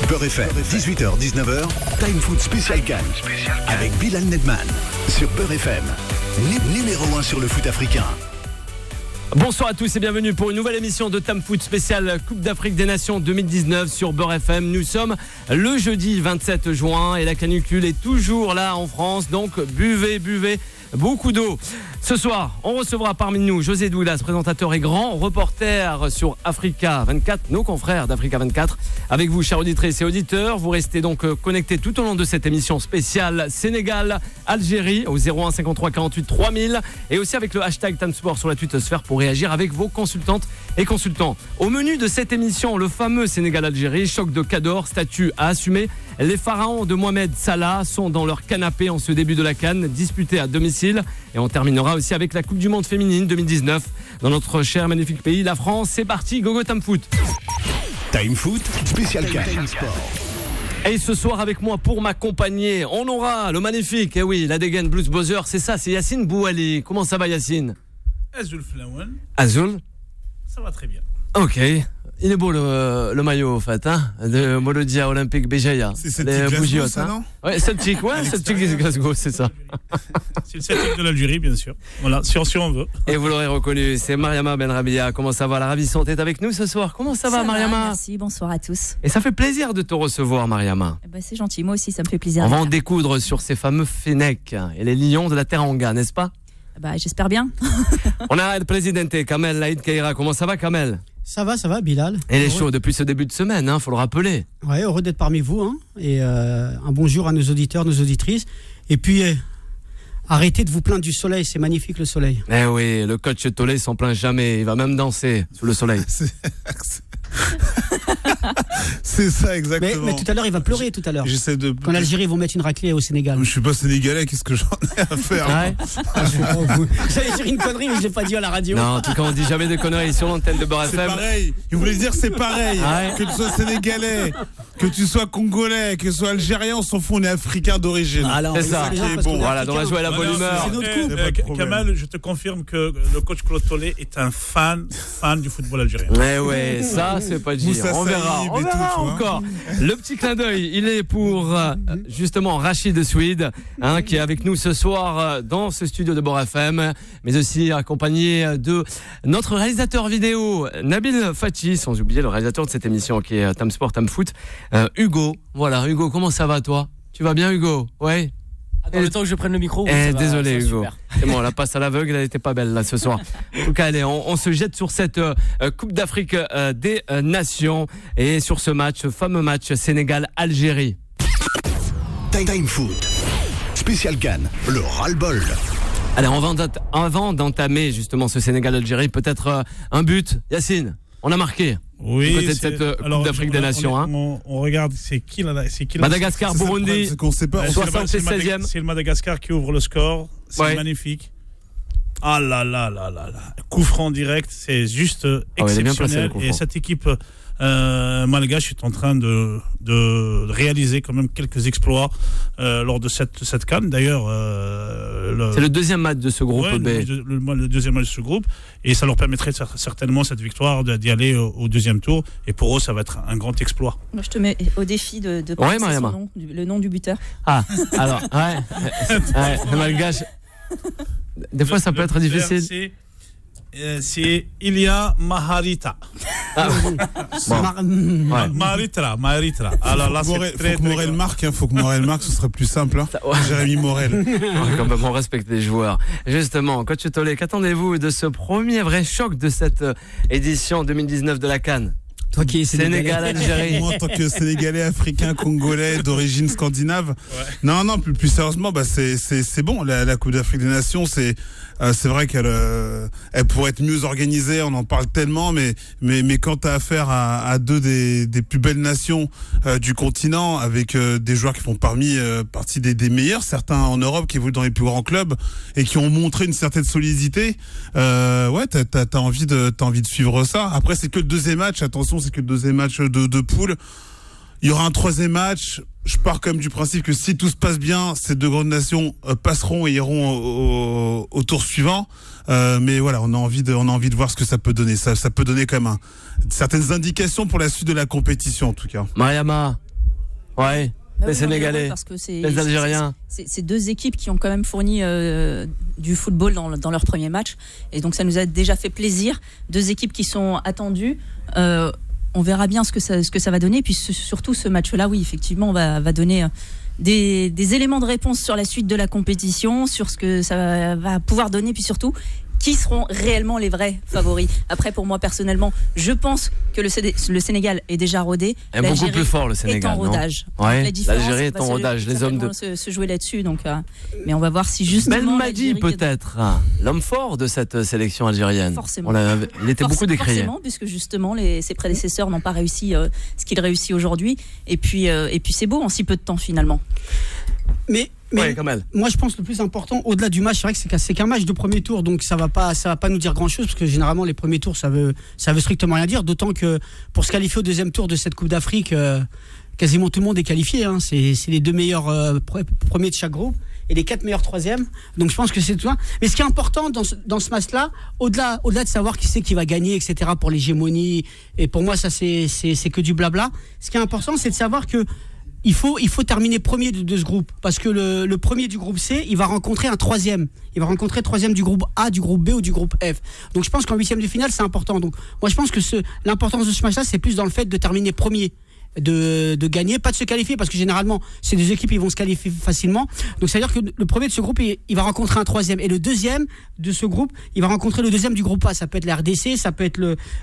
Beurre FM, 18h-19h, Time Foot Spécial Cannes, avec Bilal Nedman, sur Beurre FM, numéro 1 sur le foot africain. Bonsoir à tous et bienvenue pour une nouvelle émission de Time Foot spéciale Coupe d'Afrique des Nations 2019 sur Beurre FM. Nous sommes le jeudi 27 juin et la canicule est toujours là en France, donc buvez beaucoup d'eau. Ce soir, on recevra parmi nous José Doulas, présentateur et grand reporter sur Africa 24, nos confrères d'Africa 24. Avec vous, chers auditrices et auditeurs, vous restez donc connectés tout au long de cette émission spéciale Sénégal-Algérie au 01 53 48 3000 et aussi avec le hashtag TimeSport sur la twittosphère pour réagir avec vos consultantes et consultants. Au menu de cette émission, le fameux Sénégal-Algérie, choc de Cador, statut à assumer. Les pharaons de Mohamed Salah sont dans leur canapé en ce début de la CAN, disputée à domicile. Et on terminera aussi avec la Coupe du Monde féminine 2019 dans notre cher magnifique pays, la France. C'est parti, gogo Time Foot. Time Foot, spécial CAN. Et ce soir avec moi pour m'accompagner, on aura le magnifique, oui, la dégaine Blues Buzzer, c'est ça, c'est Yacine Bouali. Comment ça va Yacine? Azul Flawan. Azul? Ça va très bien. Ok. Il est beau le maillot, en fait, hein, de Molodia Olympique Béjaïa. C'est Celtic Glasgow, ça, non? Ouais, Celtic, Glasgow, c'est ça. C'est le Celtic de l'Algérie, bien sûr. Voilà, si on veut. Et vous l'aurez reconnu, c'est Mariama Benrabia. Comment ça va? La ravissante est avec nous ce soir. Comment ça va, Mariama? Merci, bonsoir à tous. Et ça fait plaisir de te recevoir, Mariama. C'est gentil, moi aussi, ça me fait plaisir. On va en découdre sur ces fameux Fennecs et les lions de la Teranga, n'est-ce pas? J'espère bien. On a le président Kamel Laïd Kaira. Comment ça va, Kamel? Ça va, Bilal. Et les shows depuis ce début de semaine, faut le rappeler. Ouais, heureux d'être parmi vous, hein, et un bonjour à nos auditeurs, nos auditrices. Et puis, arrêtez de vous plaindre du soleil, c'est magnifique le soleil. Eh oui, le coach Tolé s'en plaint jamais, il va même danser sous le soleil. C'est ça exactement. Mais tout à l'heure, il va pleurer tout à l'heure. Quand l'Algérie vont mettre une raclée au Sénégal. Je suis pas sénégalais, qu'est-ce que j'en ai à faire? Ouais. J'allais dire une connerie, mais je l'ai pas dit à la radio. Non, en tout cas, on dit jamais de conneries sur l'antenne de Beurre FM. C'est pareil. Il voulait dire c'est pareil. Que tu sois sénégalais, que tu sois congolais, que tu sois algérien, on s'en fout, on est africain d'origine. C'est ça. Bon, voilà, dans la joie et la bonne humeur. Kamal, je te confirme que le coach Claude Tolé est un fan du football algérien. Mais ouais, ça c'est pas dire. On verra encore. Le petit clin d'œil, il est pour justement Rachid Swede, qui est avec nous ce soir dans ce studio de Beurre FM, mais aussi accompagné de notre réalisateur vidéo Nabil Fati, sans oublier le réalisateur de cette émission qui est Time Sport, Time Foot, Hugo. Voilà, Hugo, comment ça va toi? Tu vas bien, Hugo? Ouais. Attends, le temps que je prenne le micro. Désolé, Hugo. Super. C'est bon, la passe à l'aveugle, elle n'était pas belle là ce soir. En tout cas, allez, on se jette sur cette Coupe d'Afrique des Nations et sur ce match, ce fameux match Sénégal-Algérie. Time Foot, spécial Cannes, le ras-le-bol. Allez, avant d'entamer justement ce Sénégal-Algérie, peut-être un but. Yacine, on a marqué. Oui, du côté de cette Coupe d'Afrique des Nations. On regarde, c'est qui là? Madagascar, Burundi, c'est qu'on sait pas. 76e. C'est le Madagascar qui ouvre le score. C'est magnifique. Ah là. Coup franc direct, c'est juste exceptionnel. Et cette équipe malgache est en train de réaliser quand même quelques exploits lors de cette CAN. D'ailleurs, c'est le deuxième match de ce groupe B. Le deuxième match de ce groupe, et ça leur permettrait certainement cette victoire d'y aller au deuxième tour. Et pour eux, ça va être un grand exploit. Moi, je te mets au défi de prononcer le nom du buteur. Ah, alors, le malgache. Des fois, ça peut être difficile. C'est Ilia Maharita. Maharitra. Alors là, faut que Morel marque, faut que Morel marque, ce serait plus simple. Jérémy Morel. Quand même, on respecte les joueurs. Justement, coach Tolé, qu'attendez-vous de ce premier vrai choc de cette édition 2019 de la CAN? Toi qui es Sénégal-Algérie. Moi, en tant que Sénégalais, Africain, Congolais, d'origine scandinave. Non, plus sérieusement, c'est bon. La Coupe d'Afrique des Nations, c'est vrai qu'elle pourrait être mieux organisée. On en parle tellement, mais quand t'as affaire à deux des plus belles nations du continent, avec des joueurs qui font partie des meilleurs, certains en Europe qui évoluent dans les plus grands clubs et qui ont montré une certaine solidité. T'as envie de suivre ça. Après, c'est que le deuxième match. Attention, c'est que le deuxième match de poule. Il y aura un troisième match. Je pars quand même du principe que si tout se passe bien, ces deux grandes nations passeront et iront au tour suivant. Mais voilà, on a envie de voir ce que ça peut donner. Ça peut donner quand même certaines indications pour la suite de la compétition, en tout cas. Mariama, Ouais. Les Sénégalais, parce que les Algériens. C'est deux équipes qui ont quand même fourni du football dans leur premier match. Et donc ça nous a déjà fait plaisir. Deux équipes qui sont attendues. On verra bien ce que ça va donner. Et puis surtout ce match-là, oui, effectivement, va donner des éléments de réponse sur la suite de la compétition, sur ce que ça va pouvoir donner. Puis surtout, qui seront réellement les vrais favoris. Après, pour moi, personnellement, je pense que le Sénégal est déjà rodé. Est beaucoup plus fort, le Sénégal. Est en rodage. Ouais, l'Algérie est en rodage. Les hommes se jouer là-dessus. Donc, mais on va voir si justement. Belmadi, peut-être, l'homme fort de cette sélection algérienne. Forcément. Il était beaucoup décrié. Forcément, puisque justement, ses prédécesseurs n'ont pas réussi ce qu'il réussit aujourd'hui. Et puis c'est beau en si peu de temps, finalement. Mais moi je pense le plus important au-delà du match, c'est vrai que c'est qu'un match de premier tour, donc ça va pas nous dire grand-chose, parce que généralement les premiers tours ça veut strictement rien dire, d'autant que pour se qualifier au deuxième tour de cette Coupe d'Afrique, quasiment tout le monde est qualifié, hein. C'est les 2 meilleurs premiers de chaque groupe et les 4 meilleurs troisièmes. Donc je pense que c'est tout. Mais ce qui est important dans ce match-là, au-delà de savoir qui c'est qui va gagner, etc. pour l'hégémonie, et pour moi ça c'est que du blabla. Ce qui est important, c'est de savoir que il faut terminer premier de ce groupe, parce que le premier du groupe C, il va rencontrer un troisième. Il va rencontrer le troisième du groupe A, du groupe B ou du groupe F. Donc je pense qu'en 8e de finale, c'est important. Donc moi je pense que l'importance de ce match-là, c'est plus dans le fait de terminer premier, de gagner, pas de se qualifier, parce que généralement ces deux équipes ils vont se qualifier facilement. Donc ça veut dire que le premier de ce groupe il va rencontrer un troisième, et le deuxième de ce groupe il va rencontrer le deuxième du groupe A. Ça peut être la RDC, ça peut être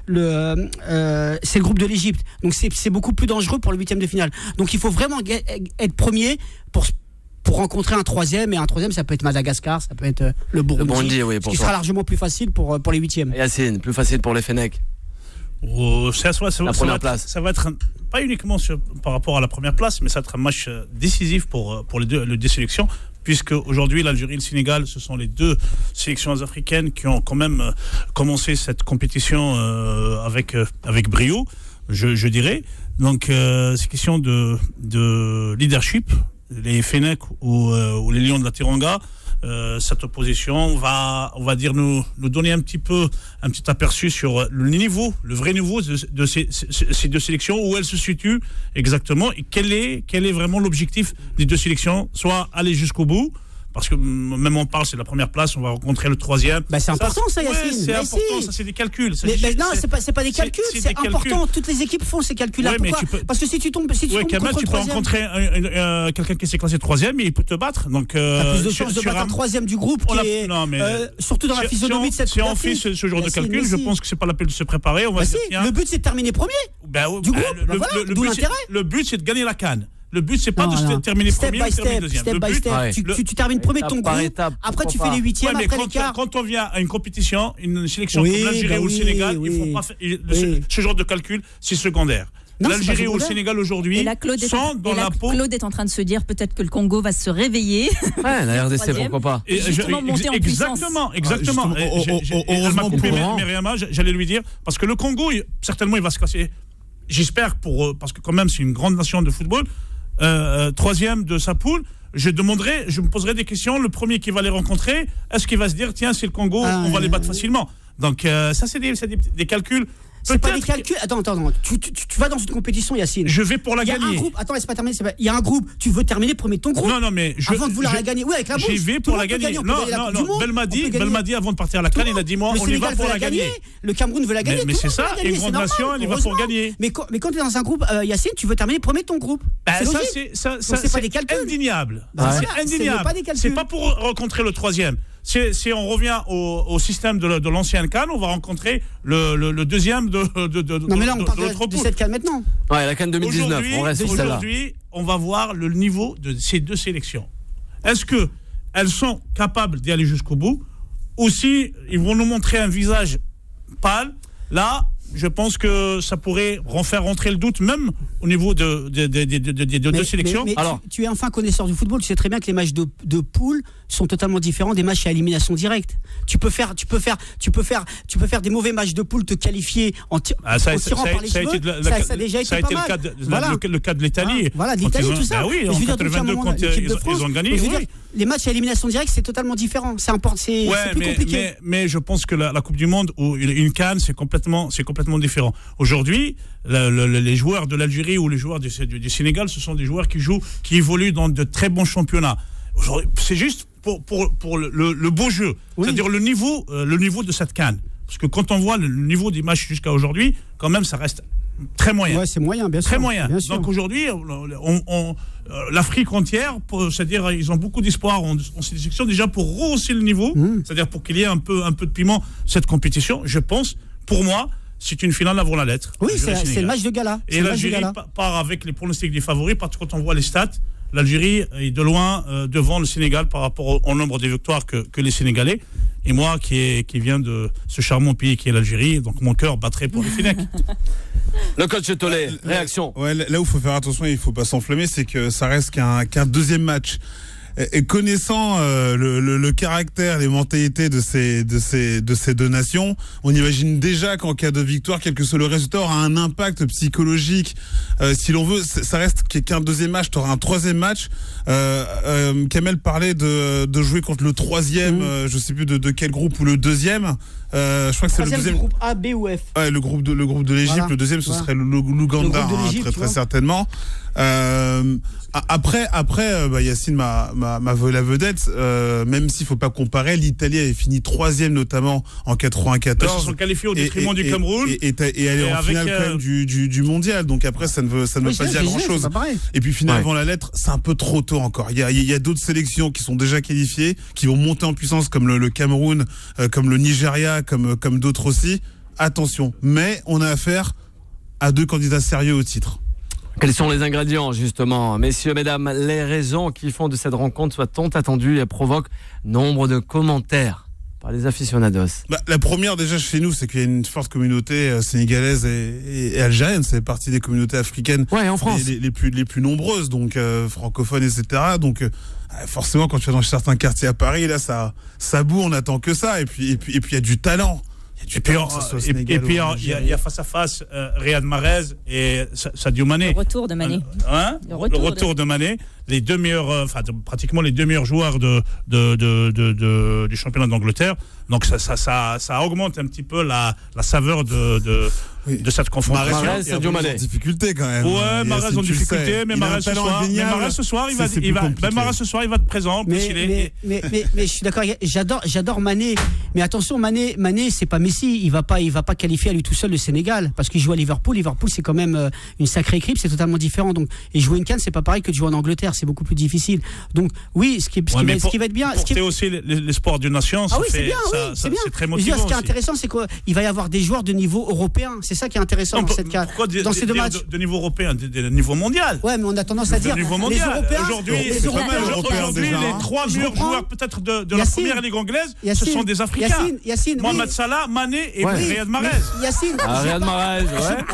c'est le groupe de l'Égypte. Donc c'est beaucoup plus dangereux pour le 8e de finale. Donc il faut vraiment être premier pour rencontrer un troisième, et un troisième ça peut être Madagascar, ça peut être le Burundi, oui, ce qui sera largement plus facile pour les 8e. Yacine, plus facile pour les Fennecs. La première place. Ça va être pas uniquement par rapport à la première place, mais ça va être un match décisif pour les deux sélections, puisque aujourd'hui l'Algérie et le Sénégal, ce sont les deux sélections africaines qui ont quand même commencé cette compétition avec brio, je dirais. Donc c'est question de leadership. Les Fennecs ou les Lions de la Teranga, cette opposition va, on va dire, nous donner un petit aperçu sur le vrai niveau de ces deux sélections, où elles se situent exactement, et quel est vraiment l'objectif des deux sélections, soit aller jusqu'au bout. Parce que même on parle, c'est la première place, on va rencontrer le troisième. C'est important ça, Yacine. Ouais, c'est important, ça c'est des calculs. Non, c'est pas des calculs, c'est important. Toutes les équipes font ces calculs-là. Pourquoi ? Parce que si tu tombes contre tu peux rencontrer quelqu'un qui s'est classé troisième et il peut te battre. Donc t'as plus de chances de battre un troisième du groupe surtout dans la physionomie de cette Coupe d'Afrique. Si on fait ce genre de calcul, je pense que c'est pas la peine de se préparer. Le but c'est de terminer premier du groupe. Le but c'est de gagner la CAN. Le but, c'est pas de terminer premier ou terminer deuxième. Step by step. Tu termines premier de ton groupe, après tu fais les 8e, après les quarts. Quand on vient à une compétition, une sélection comme l'Algérie ou le Sénégal, il faut pas faire ce genre de calcul, c'est secondaire. L'Algérie ou le Sénégal aujourd'hui sont dans la peau. Claude est en train de se dire peut-être que le Congo va se réveiller. Ouais, la RDC, pourquoi pas. Et justement monter en puissance. Exactement. Elle m'a coupé Myriama, j'allais lui dire, parce que le Congo, certainement, il va se casser. J'espère parce que quand même, c'est une grande nation de football. Troisième de sa poule, je me poserai des questions. Le premier qui va les rencontrer, est-ce qu'il va se dire tiens, c'est le Congo, on va les battre facilement. Donc ça c'est des calculs. C'est pas des calculs. Attends. Tu vas dans une compétition, Yacine. Je vais pour la gagner. Attends, laisse pas terminer. Il y a un groupe. Tu veux terminer premier de ton groupe. Non, mais avant de vouloir la gagner. Oui, avec la bouche. J'y vais pour la gagner. Non. Belmadi, avant de partir à la CAN, il a dit moi, on y va pour la gagner. Le Cameroun veut la gagner. Mais c'est ça. Une grande nation, elle y va pour gagner. Mais quand tu es dans un groupe, Yacine, tu veux terminer premier de ton groupe. Ça, c'est indéniable. C'est indéniable. C'est pas pour rencontrer le troisième. Si on revient au système de l'ancienne CAN, on va rencontrer le deuxième de non mais là on parle de cette CAN maintenant. Ouais, la CAN 2019, on reste sur celle-là. Aujourd'hui, on va voir le niveau de ces deux sélections. Est-ce qu'elles sont capables d'y aller jusqu'au bout, ou si ils vont nous montrer un visage pâle? Là, je pense que ça pourrait faire rentrer le doute même au niveau des deux sélections. Mais alors, tu es enfin connaisseur du football, tu sais très bien que les matchs de poule sont totalement différents des matchs à élimination directe. Tu peux faire des mauvais matchs de poule, te qualifier en tirant par les cheveux. Ça a déjà été pas mal. Le cas de l'Italie. Voilà, l'Italie, tout ça. Oui, en 82 quand ils ont gagné. Les matchs à élimination directe, c'est totalement différent. C'est plus compliqué. Mais je pense que la Coupe du Monde ou une CAN, c'est complètement complètement différent. Aujourd'hui, les joueurs de l'Algérie ou les joueurs du Sénégal, ce sont des joueurs qui évoluent dans de très bons championnats. Aujourd'hui, c'est juste pour le beau jeu, c'est-à-dire le niveau de cette CAN. Parce que quand on voit le niveau des matchs jusqu'à aujourd'hui, quand même, ça reste très moyen. Ouais, c'est moyen, bien sûr. Très moyen. Bien sûr. Donc aujourd'hui, l'Afrique entière, c'est-à-dire ils ont beaucoup d'espoir en cette section déjà pour rehausser le niveau, c'est-à-dire pour qu'il y ait un peu de piment cette compétition. Je pense, pour moi, c'est une finale avant la lettre. Oui, c'est le match de gala. Et l'Algérie part avec les pronostics des favoris, parce que quand on voit les stats, l'Algérie est de loin devant le Sénégal par rapport au nombre de victoires que les Sénégalais. Et moi, qui viens de ce charmant pays qui est l'Algérie, donc mon cœur battrait pour les Fennecs. Le coach Tollet, réaction. Ouais, là où il faut faire attention, il ne faut pas s'enflammer, c'est que ça reste qu'un deuxième match. Et connaissant le caractère, les mentalités de ces deux nations, on imagine déjà qu'en cas de victoire, quel que soit le résultat, aura un impact psychologique. Si l'on veut, ça reste qu'un deuxième match. Tu auras un troisième match. Kamel parlait de jouer contre le troisième, je sais plus de quel groupe, ou le deuxième. Je crois que c'est le deuxième. Groupe A, B ou F. Ouais, le groupe de l'Égypte. Voilà. Le deuxième, ce serait l'Ouganda, très certainement. Après, Yacine m'a volé la vedette. Même s'il faut pas comparer, l'Italie avait fini 3e notamment en 94. Ils se sont qualifiés au détriment du Cameroun. Et elle est en finale quand même du mondial. Donc après, ça ne veut pas dire grand chose. Et puis finale avant la lettre, c'est un peu trop tôt encore. Il y a d'autres sélections qui sont déjà qualifiées, qui vont monter en puissance, comme le Cameroun, comme le Nigeria, comme d'autres aussi. Attention, mais on a affaire à 2 candidats sérieux au titre. Quels sont les ingrédients, justement, messieurs, mesdames, les raisons qui font de cette rencontre soit tant attendue et provoque nombre de commentaires par les aficionados? La première, déjà, chez nous, c'est qu'il y a une forte communauté sénégalaise et algérienne. C'est partie des communautés africaines en France. Les plus nombreuses, donc francophones, etc. Donc forcément, quand tu vas dans certains quartiers à Paris, là, ça boue, on n'attend que ça. Et puis, il y a du talent. Et puis il y a face à face Riyad Mahrez et Sadio Mané. Le retour de Mané. Le retour de Mané. Les deux meilleurs, pratiquement les deux meilleurs joueurs du championnat d'Angleterre. Donc ça augmente un petit peu la saveur de cette confrontation. Mahrez, Sadio Mané. En difficulté quand même. Ouais, Mahrez en difficulté, mais Mahrez ce soir, il va être présent. Mais je suis d'accord. J'adore Mané. Mais attention, Mané, c'est pas Messi. Il va pas qualifier à lui tout seul le Sénégal parce qu'il joue à Liverpool. Liverpool, c'est quand même une sacrée équipe. C'est totalement différent. Donc, et jouer une CAN, c'est pas pareil que de jouer en Angleterre. C'est beaucoup plus difficile. Donc, oui, ce qui va être bien. Porter aussi l'espoir d'une nation, c'est très motivant. Ce qui est intéressant, c'est qu'il va y avoir des joueurs de niveau européen. C'est ça qui est intéressant dans cette CAN. Dans ces deux matchs. De niveau européen, de niveau mondial. Ouais, mais on a tendance à dire les Européens. Aujourd'hui, les 3 meilleurs joueurs peut-être de la première ligue anglaise, ce sont des Africains. Mohamed Salah, Mané et Riyad Mahrez. Riyad Mahrez,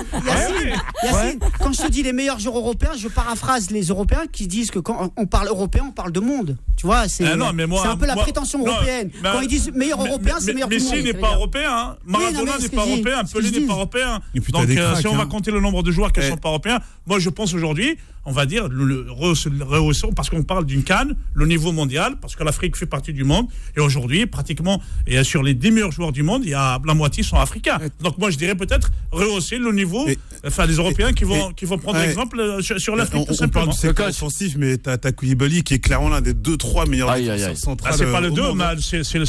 Yacine, quand je te dis les meilleurs joueurs européens, je paraphrase les Européens qui disent que quand on parle européen, on parle de monde. Tu vois, c'est un peu la prétention européenne. Quand ils disent meilleur européen, c'est meilleur tout le monde. Messi n'est pas européen, Maradona n'est pas européen, Pelé n'est pas européen. Donc si on va compter le nombre de joueurs qui ne sont pas européens, moi je pense aujourd'hui, on va dire, rehaussons, parce qu'on parle d'une CAN, le niveau mondial, parce que l'Afrique fait partie du monde, et aujourd'hui, pratiquement, et sur les 10 meilleurs joueurs du monde, il y a la moitié sont africains. Donc moi je dirais peut-être rehausser le niveau, les Européens qui vont prendre exemple sur l'Afrique, tout simplement. On parle du secteur offensif, mais t'as Koulibaly qui est clairement l'un des 2-3 meilleurs défenseurs centrales. C'est pas le 2, mais c'est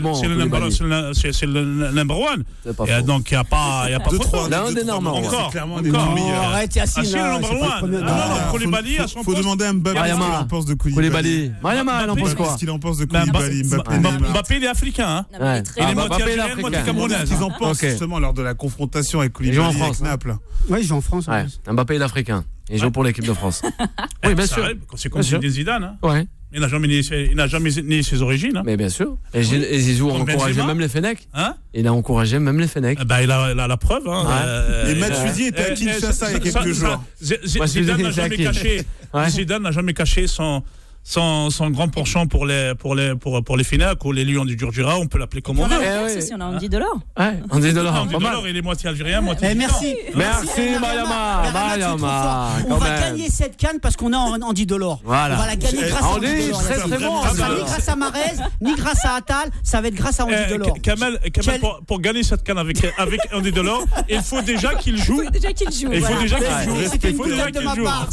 le number one. Et donc il n'y a pas photo. L'un des normes. Encore. Arrête, Yacine. Le number one. Koulibaly à son poste. Faut demander à Mbappé ce qu'il en pense de Koulibaly. Mariama, elle en pense quoi? Ce qu'il en pense de Koulibaly. Mbappé, il est africain. Il est moitié algérien, moitié camerounais. Qu'est-ce qu'ils en pensent justement lors de la confrontation avec Koulibaly avec Naples? Oui, il joue en France. Mbappé est africain. Il joue pour l'équipe de France. Oui, bien sûr. C'est comme Zidane. Ouais. Il n'a jamais nié ses origines. Mais bien sûr. Et Zizou a encouragé même les Fennecs. Il a encouragé même les Fennecs. Il a la preuve. Et Matuidi était à Kinshasa il y a quelques jours. Zidane n'a jamais caché son grand penchant pour les FINAC ou les Lions du Djurdjura, on peut l'appeler comme on veut. On a Andy Delors. Ouais, Andy Delors. Andy Delors, il est moitié algérien, moitié. Merci. Merci, Mariama. On va gagner cette canne parce qu'on a Andy Delors. Voilà. On va la gagner grâce à Andy Delors. Très bon. Ça sera ni grâce à Marez, ni grâce à Attal, ça va être grâce à Andy Delors. Kamel, pour gagner cette canne avec Andy Delors, il faut déjà qu'il joue. C'était une boutade de ma part.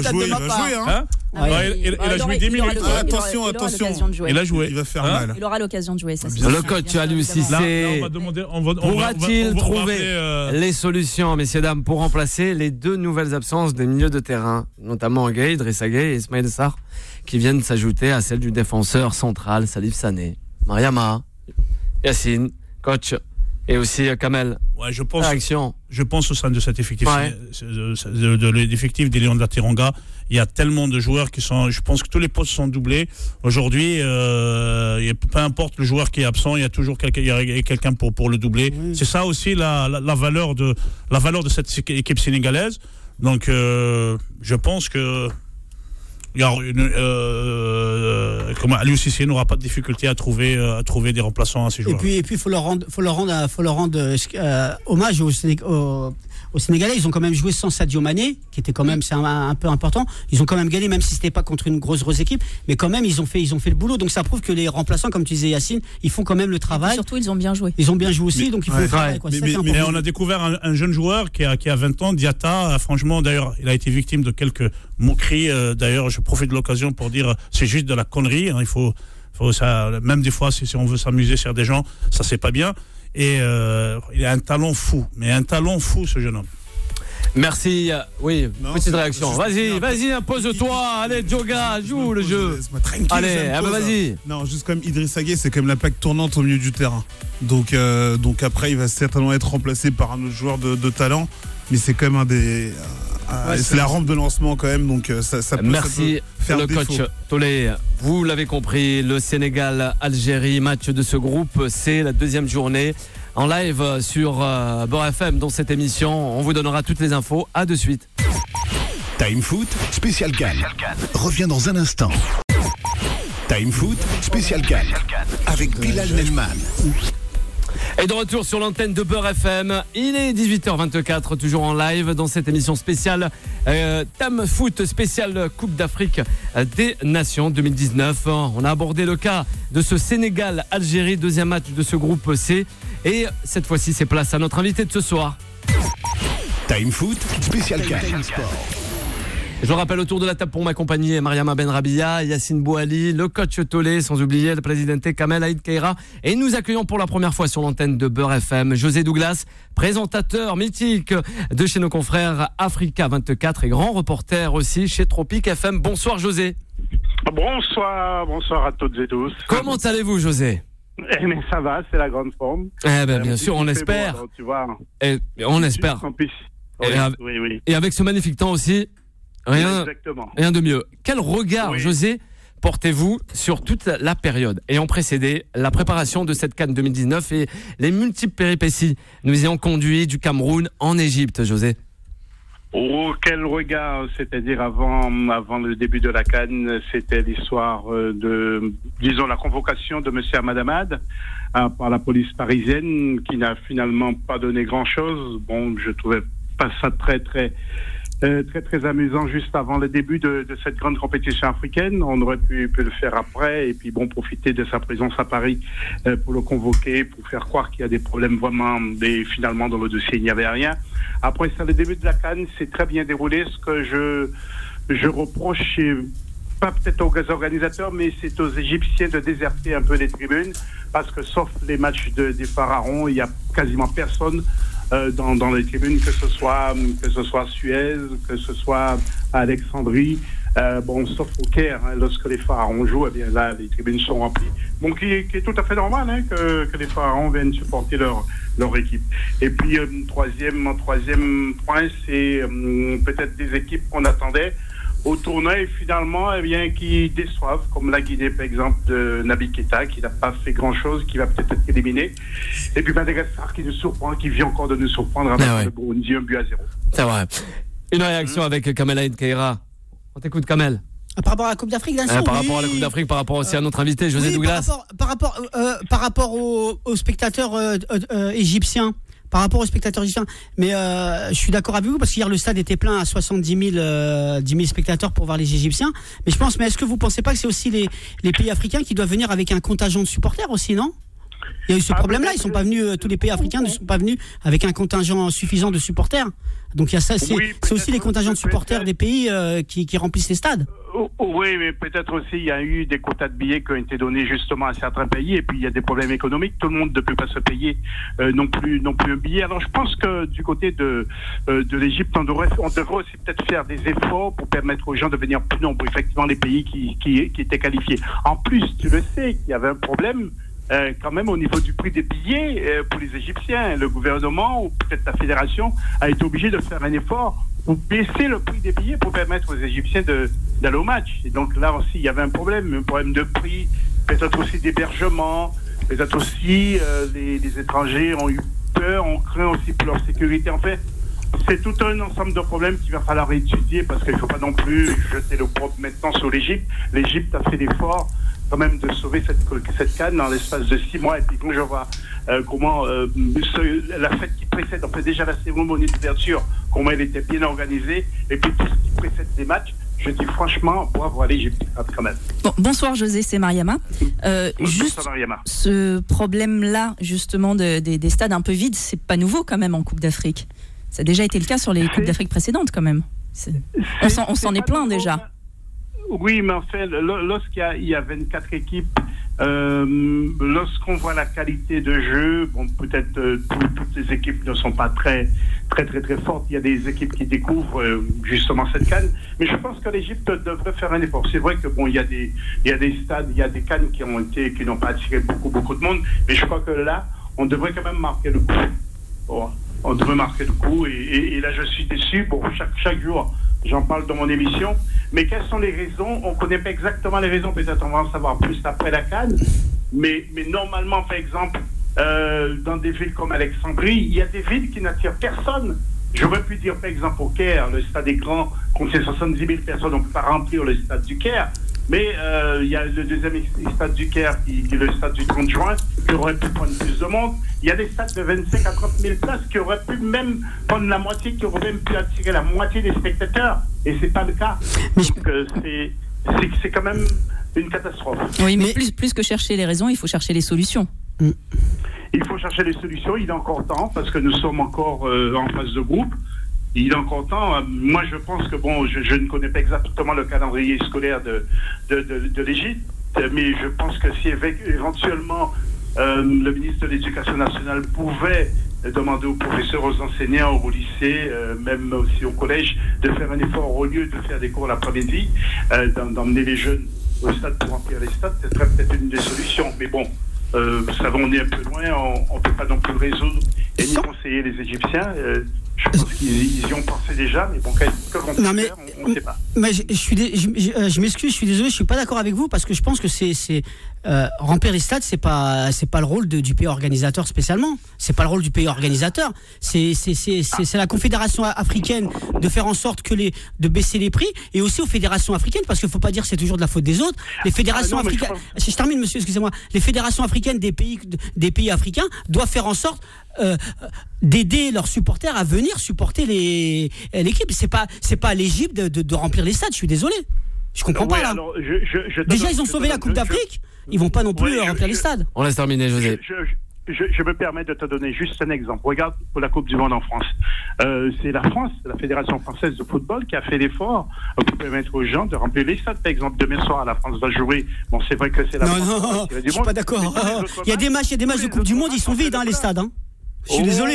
Il a joué 10 minutes. Attention. Il a joué. Il va faire mal. Il aura l'occasion de jouer, ça. Le coach Aliou Cissé pourra-t-il trouver les solutions, messieurs, dames, pour remplacer les deux nouvelles absences des milieux de terrain, notamment Gueye, Idrissa Gueye et Ismaël Sarr, qui viennent s'ajouter à celle du défenseur central Salif Sané, Mariama, Yacine, coach, et aussi Kamel. Ouais, je pense au sein de cet effectif, de l'effectif des Lions de la Teranga, il y a tellement de joueurs je pense que tous les postes sont doublés. Aujourd'hui, peu importe le joueur qui est absent, il y a toujours quelqu'un pour le doubler. Oui. C'est ça aussi la valeur de cette équipe sénégalaise. Donc, je pense que Aliou Cissé n'aura pas de difficulté à trouver des remplaçants à ces joueurs. Et puis, faut leur rendre hommage aux Sénégalais. Ils ont quand même joué sans Sadio Mané, qui était quand même, c'est un peu important. Ils ont quand même gagné, même si c'était pas contre une grosse équipe, mais quand même ils ont fait le boulot. Donc ça prouve que les remplaçants, comme tu disais Yacine, ils font quand même le travail. Surtout ils ont bien joué. Ils ont bien joué aussi, donc il faut le travail. Mais on a découvert un jeune joueur qui a 20 ans, Diatta. Franchement, d'ailleurs, il a été victime de quelques moqueries. D'ailleurs, je profite de l'occasion pour dire, c'est juste de la connerie. Il faut ça, même des fois, si on veut s'amuser sur des gens, ça c'est pas bien. Et il a un talent fou, ce jeune homme. Merci. Oui, petite réaction. Vas-y, impose-toi. Allez, Djoga, joue le jeu. Allez, vas-y. Non, juste comme Idrissa Gueye, c'est quand même la plaque tournante au milieu du terrain. Donc après, il va certainement être remplacé par un autre joueur de talent. Mais c'est quand même c'est la rampe de lancement quand même. Donc ça peut faire le défaut. coach Tolé. Vous l'avez compris, le Sénégal-Algérie, match de ce groupe, c'est la deuxième journée en live sur Beurre FM. Dans cette émission, on vous donnera toutes les infos. À de suite. Time Foot, spécial CAN. Revient dans un instant. Time Foot, spécial CAN. Avec Bilal Nelman. Et de retour sur l'antenne de Beurre FM, il est 18h24, toujours en live dans cette émission spéciale Tam Foot, spéciale Coupe d'Afrique des Nations 2019. On a abordé le cas de ce Sénégal-Algérie, deuxième match de ce groupe C. Et cette fois-ci, c'est place à notre invité de ce soir. Time Foot, spécial CAN. Je rappelle autour de la table pour m'accompagner Mariama Benrabia, Yacine Bouali, le coach Tolé, sans oublier le président Kamel Aïd Keira. Et nous accueillons pour la première fois sur l'antenne de Beurre FM José Douglas, présentateur mythique de chez nos confrères Africa 24 et grand reporter aussi chez Tropique FM. Bonsoir José. Bonsoir à toutes et tous. Comment allez-vous José ? Mais ça va, c'est la grande forme. Bien sûr, on espère. Beau, alors, tu vois. On espère. Oui. Et avec ce magnifique temps aussi. Rien de mieux. Quel regard, José, portez-vous sur toute la période ayant précédé la préparation de cette CAN 2019 et les multiples péripéties nous ayant conduit du Cameroun en Égypte, José? Oh, quel regard, c'est-à-dire avant le début de la CAN, c'était l'histoire de, disons, la convocation de M. Ahmad Ahmad par la police parisienne qui n'a finalement pas donné grand-chose. Bon, je trouvais pas ça très amusant juste avant le début de cette grande compétition africaine. On aurait pu le faire après et puis profiter de sa présence à Paris pour le convoquer, pour faire croire qu'il y a des problèmes vraiment, finalement dans le dossier il n'y avait rien. Après ça, le début de la CAN s'est très bien déroulé. Ce que je reproche, pas peut-être aux organisateurs, mais c'est aux Égyptiens de déserter un peu les tribunes parce que sauf les matchs des Pharaons, il y a quasiment personne dans les tribunes, que ce soit Suez, que ce soit à Alexandrie, sauf au Caire, lorsque les Pharaons jouent, eh bien là, les tribunes sont remplies. Bon, qui est tout à fait normal, que les Pharaons viennent supporter leur équipe. Et puis, troisième point, c'est peut-être des équipes qu'on attendait au tournoi et finalement, qui déçoivent, comme la Guinée, par exemple, de Naby Keita, qui n'a pas fait grand-chose, qui va peut-être être éliminé. Et puis Madagascar, qui nous surprend, qui vient encore de nous surprendre avec le Burundi, 1-0. C'est vrai. Une réaction avec Kamel Aïd Keira. On t'écoute, Kamel. Par rapport à la Coupe d'Afrique des Nations. Par rapport à la Coupe d'Afrique, par rapport aussi à notre invité José Douglas. Par rapport aux spectateurs égyptiens. Par rapport aux spectateurs égyptiens. Mais je suis d'accord avec vous parce qu'hier le stade était plein à 70 000 spectateurs pour voir les Égyptiens. Mais est-ce que vous pensez pas que c'est aussi les pays africains qui doivent venir avec un contingent de supporters aussi, non ? Il y a eu ce problème-là, ils sont pas venus, tous les pays africains ne sont pas venus avec un contingent suffisant de supporters. Donc il y a ça, c'est aussi les contingents de supporters des pays qui remplissent les stades. Oui, mais peut-être aussi il y a eu des quotas de billets qui ont été donnés justement à certains pays, et puis il y a des problèmes économiques. Tout le monde ne peut pas se payer non plus un billet. Alors je pense que du côté de l'Égypte, on devrait aussi peut-être faire des efforts pour permettre aux gens de venir plus nombreux. Effectivement, les pays qui étaient qualifiés. En plus, tu le sais, qu'il y avait un problème. Quand même au niveau du prix des billets pour les Égyptiens. Le gouvernement ou peut-être la fédération a été obligé de faire un effort pour baisser le prix des billets pour permettre aux Égyptiens d'aller au match. Et donc là aussi, il y avait un problème de prix, peut-être aussi d'hébergement, peut-être aussi les étrangers ont eu peur, ont craint aussi pour leur sécurité. En fait, c'est tout un ensemble de problèmes qu'il va falloir étudier parce qu'il ne faut pas non plus jeter le propre maintenant sur l'Égypte. L'Égypte a fait l'effort quand même de sauver cette CAN dans l'espace de 6 mois. Et puis quand je vois comment la fête qui précède, en fait déjà la cérémonie d'ouverture, comment elle était bien organisée, et puis tout ce qui précède les matchs, je dis franchement, bravo à l'Égypte quand même. Bonsoir José, c'est Mariama. Bonsoir Mariama. Ce problème-là, justement, des stades un peu vides, c'est pas nouveau quand même en Coupe d'Afrique. Ça a déjà été le cas sur les Coupes d'Afrique précédentes quand même. On s'en est plein déjà. Oui, mais en fait, lorsqu'il y a 24 équipes, lorsqu'on voit la qualité de jeu, bon, peut-être toutes les équipes ne sont pas très fortes. Il y a des équipes qui découvrent justement cette CAN. Mais je pense que l'Égypte devrait faire un effort. C'est vrai que bon, il y a des stades, il y a des CAN qui n'ont pas attiré beaucoup de monde. Mais je crois que là, on devrait quand même marquer le coup. Bon, on devrait marquer le coup. Et là, je suis déçu. Bon, chaque jour, j'en parle dans mon émission. Mais quelles sont les raisons? On ne connaît pas exactement les raisons. Peut-être on va en savoir plus après la CAN. Mais normalement, par exemple, dans des villes comme Alexandrie, il y a des villes qui n'attirent personne. J'aurais pu dire, par exemple, au Caire, le stade est grand, compte 70 000 personnes, on ne peut pas remplir le stade du Caire. Mais il y a le deuxième stade du Caire, qui est le stade du 30 juin, qui aurait pu prendre plus de monde. Il y a des stades de 25 à 30 000 places qui auraient pu même prendre la moitié, qui auraient même pu attirer la moitié des spectateurs. Et ce n'est pas le cas. Donc c'est quand même une catastrophe. Oui, mais plus que chercher les raisons, il faut chercher les solutions. Il faut chercher les solutions. Il est encore temps, parce que nous sommes encore en phase de groupe. Il est encore temps. Moi, je pense que, bon, je ne connais pas exactement le calendrier scolaire de l'Égypte, mais je pense que si éventuellement le ministre de l'Éducation nationale pouvait demander aux professeurs, aux enseignants, au lycée, même aussi au collège, de faire un effort au lieu de faire des cours l'après-midi, d'emmener les jeunes au stade pour remplir les stades, ce serait peut-être une des solutions. Mais bon, vous savez, on est un peu loin, on ne peut pas non plus résoudre et ni conseiller les Égyptiens. Je pense qu'ils y ont pensé déjà, mais bon, que vont faire, on ne sait pas. Mais je m'excuse, je suis désolé, je suis pas d'accord avec vous parce que je pense que c'est remplir les stades, c'est pas le rôle du pays organisateur spécialement. C'est pas le rôle du pays organisateur. C'est la Confédération africaine de faire en sorte de baisser les prix, et aussi aux fédérations africaines, parce qu'il faut pas dire que c'est toujours de la faute des autres. Les fédérations africaines, je termine, monsieur, excusez-moi. Les fédérations africaines des pays africains doivent faire en sorte d'aider leurs supporters à venir supporter l'équipe. C'est pas à l'Égypte de remplir les stades. Je suis désolé. Je comprends pas là. Alors, déjà, ils ont sauvé la Coupe d'Afrique. Ils vont pas non plus remplir les stades. On laisse terminer, José. Je me permets de te donner juste un exemple. Regarde pour la Coupe du Monde en France. C'est la France, la Fédération française de football, qui a fait l'effort pour permettre aux gens de remplir les stades. Par exemple, demain soir, la France va jouer. Bon, c'est vrai que c'est la France. Non, je suis pas d'accord. Il y a des matchs de Coupe du Monde, ils sont vides, les stades. Je suis désolé.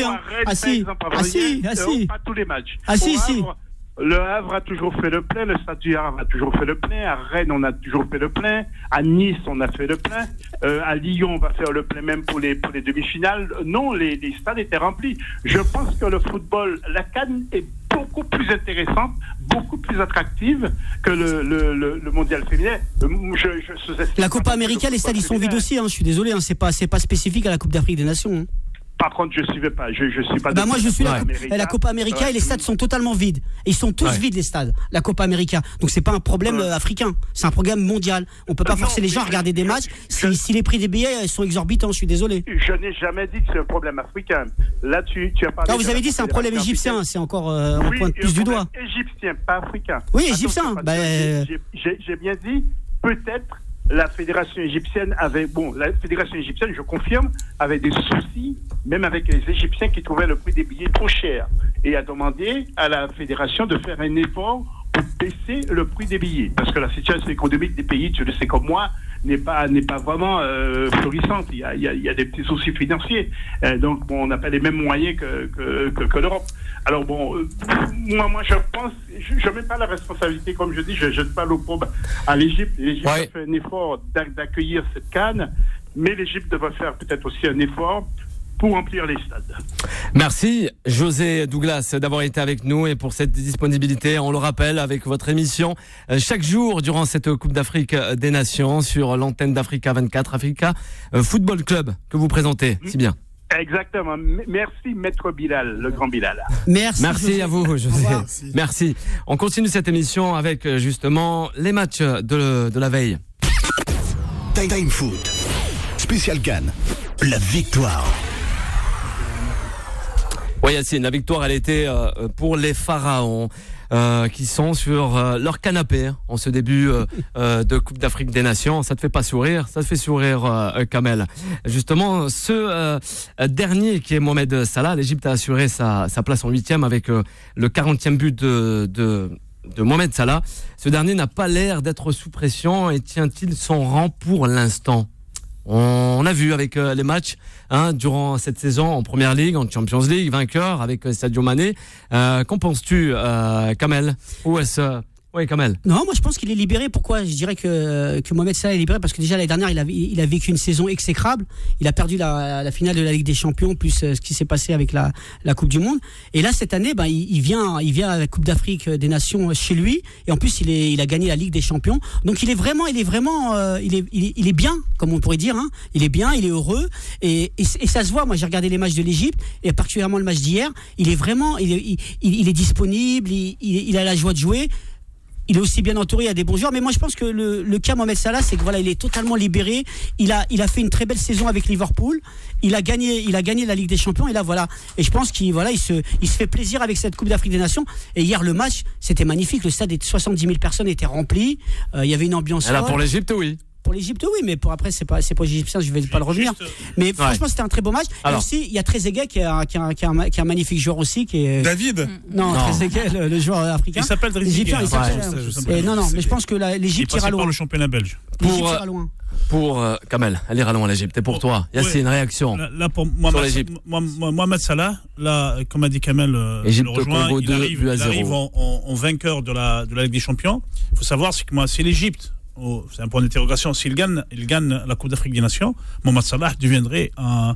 Pas tous les matchs. Le Havre a toujours fait le plein, le Stade du Havre a toujours fait le plein, à Rennes on a toujours fait le plein, à Nice on a fait le plein, à Lyon on va faire le plein même pour les demi-finales. Non, les stades étaient remplis. Je pense que le football, la CAN est beaucoup plus intéressante, beaucoup plus attractive que le mondial féminin. La Copa América, les stades ils sont vides aussi, je suis désolé, c'est pas spécifique à la Coupe d'Afrique des Nations. Par contre, je ne suivais pas. Je suis pas. Moi, je suis la Copa América et les stades sont totalement vides. Et ils sont tous vides, les stades. La Copa América. Donc, c'est pas un problème africain. C'est un problème mondial. On peut pas forcer les gens à regarder des matchs si les prix des billets sont exorbitants. Je suis désolé. Je n'ai jamais dit que c'est un problème africain. Là, tu as parlé. Non, vous avez dit c'est un problème égyptien. C'est encore on pointe plus du doigt. Égyptien, pas africain. Oui, égyptien. J'ai bien dit peut-être. La fédération égyptienne je confirme, avait des soucis, même avec les Égyptiens qui trouvaient le prix des billets trop cher, et a demandé à la fédération de faire un effort pour baisser le prix des billets, parce que la situation économique des pays, tu le sais comme moi, n'est pas vraiment florissante. Il y a des petits soucis financiers, donc on n'a pas les mêmes moyens que l'Europe. Alors moi je pense, je mets pas la responsabilité, comme je dis, je jette pas l'opprobre à l'Égypte. L'Égypte a fait un effort d'accueillir cette CAN, mais l'Égypte devrait faire peut-être aussi un effort pour remplir les stades. Merci José Douglas d'avoir été avec nous et pour cette disponibilité. On le rappelle, avec votre émission chaque jour durant cette Coupe d'Afrique des Nations sur l'antenne d'Africa 24, Africa Football Club que vous présentez, si bien. Exactement. Merci Maître Bilal, le grand Bilal. Merci à vous José. Merci. On continue cette émission avec justement les matchs de la veille. Time Foot Spécial CAN, la victoire. Oui Yacine, la victoire elle était pour les Pharaons qui sont sur leur canapé en ce début de Coupe d'Afrique des Nations. Ça te fait pas sourire? Ça te fait sourire Kamel. Justement, ce dernier qui est Mohamed Salah, l'Égypte a assuré sa place en 8e avec le 40e but de Mohamed Salah. Ce dernier n'a pas l'air d'être sous pression et tient-il son rang pour l'instant? On a vu avec les matchs durant cette saison en Première Ligue, en Champions League, vainqueur avec Sadio Mané. Qu'en penses-tu, Kamel? Où est-ce Oui, Kamel. Non, moi je pense qu'il est libéré. Pourquoi je dirais que Mohamed Salah est libéré? Parce que déjà l'année dernière, il a vécu une saison exécrable. Il a perdu la finale de la Ligue des Champions, plus ce qui s'est passé avec la Coupe du Monde. Et là, cette année, il vient à la Coupe d'Afrique des Nations chez lui. Et en plus, il a gagné la Ligue des Champions. Donc il est bien, comme on pourrait dire. Il est bien, il est heureux. Et ça se voit. Moi, j'ai regardé les matchs de l'Égypte et particulièrement le match d'hier. Il est vraiment, il est disponible. Il a la joie de jouer. Il est aussi bien entouré, il y a des bons joueurs. Mais moi, je pense que le cas Mohamed Salah, c'est que voilà, il est totalement libéré. Il a fait une très belle saison avec Liverpool. Il a gagné la Ligue des Champions. Et là, voilà. Et je pense qu'il se fait plaisir avec cette Coupe d'Afrique des Nations. Et hier, le match, c'était magnifique. Le stade de 70 000 personnes était rempli. Il y avait une ambiance. Là, pour l'Égypte, oui. Pour l'Égypte, oui, mais pour après, c'est pas égyptien, je vais pas le revenir. Mais franchement, c'était un très beau match. Alors, et aussi, il y a Trezeguet qui est un magnifique joueur aussi, qui est. David. Non. Trezeguet, le joueur africain. Il s'appelle Trezeguet. Non, mais je pense que l'Égypte ira loin. Pour le championnat belge. L'Égypte ira loin. Pour Kamel, elle ira loin l'Égypte. Et pour toi, c'est une réaction. Là, pour Mohamed Salah, là, comme a dit Kamel, Égypte, le rejoint, Congo, il arrive en vainqueur de la Ligue des Champions. Il faut savoir, c'est l'Égypte. C'est un point d'interrogation. S'il gagne la Coupe d'Afrique des Nations, Mohamed Salah deviendrait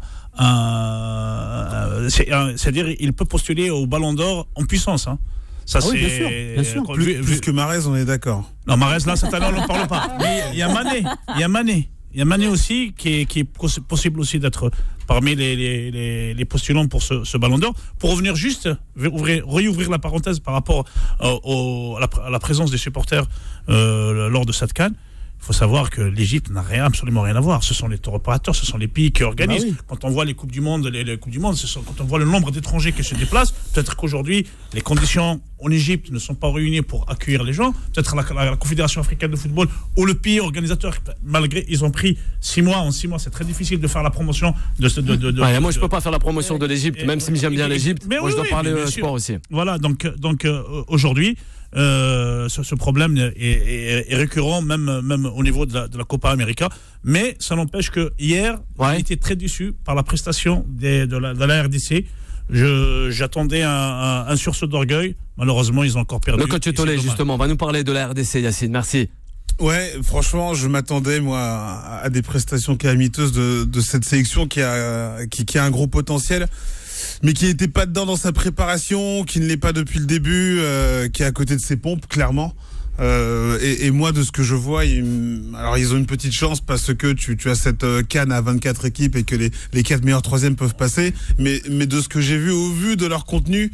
c'est-à-dire, il peut postuler au Ballon d'Or en puissance. Ça, c'est bien sûr. Plus que Mahrez, on est d'accord. Non, Mahrez, là, cette année, on n'en parle pas. Mais il y a Mané. Il y a Mané aussi qui est possible aussi d'être parmi les postulants pour ce Ballon d'Or. Pour revenir juste, réouvrir la parenthèse par rapport à la présence des supporters lors de cette CAN. Il faut savoir que l'Égypte n'a absolument rien à voir. Ce sont les tour opérateurs, ce sont les pays qui organisent. Oui. Quand on voit les Coupes du Monde, quand on voit le nombre d'étrangers qui se déplacent, peut-être qu'aujourd'hui, les conditions en Égypte ne sont pas réunies pour accueillir les gens. Peut-être la Confédération africaine de football ou le pays organisateur, malgré, ils ont pris 6 mois. En 6 mois, c'est très difficile de faire la promotion moi, je peux pas faire la promotion de l'Égypte, même si j'aime bien l'Égypte. Moi, je dois parler sport aussi. Voilà, donc aujourd'hui, ce problème est récurrent même au niveau de la Copa América, mais ça n'empêche que hier j'ai été très déçu par la prestation de la RDC. J'attendais un sursaut d'orgueil. Malheureusement, ils ont encore perdu. Le coach Tolé, justement, va nous parler de la RDC, Yacine. Merci. Ouais, franchement, je m'attendais moi à des prestations calamiteuses de cette sélection qui a un gros potentiel, mais qui n'était pas dedans dans sa préparation, qui ne l'est pas depuis le début, qui est à côté de ses pompes, clairement. Et moi, de ce que je vois, alors ils ont une petite chance parce que tu as cette CAN à 24 équipes et que les 4 meilleurs troisièmes peuvent passer. Mais de ce que j'ai vu, au vu de leur contenu,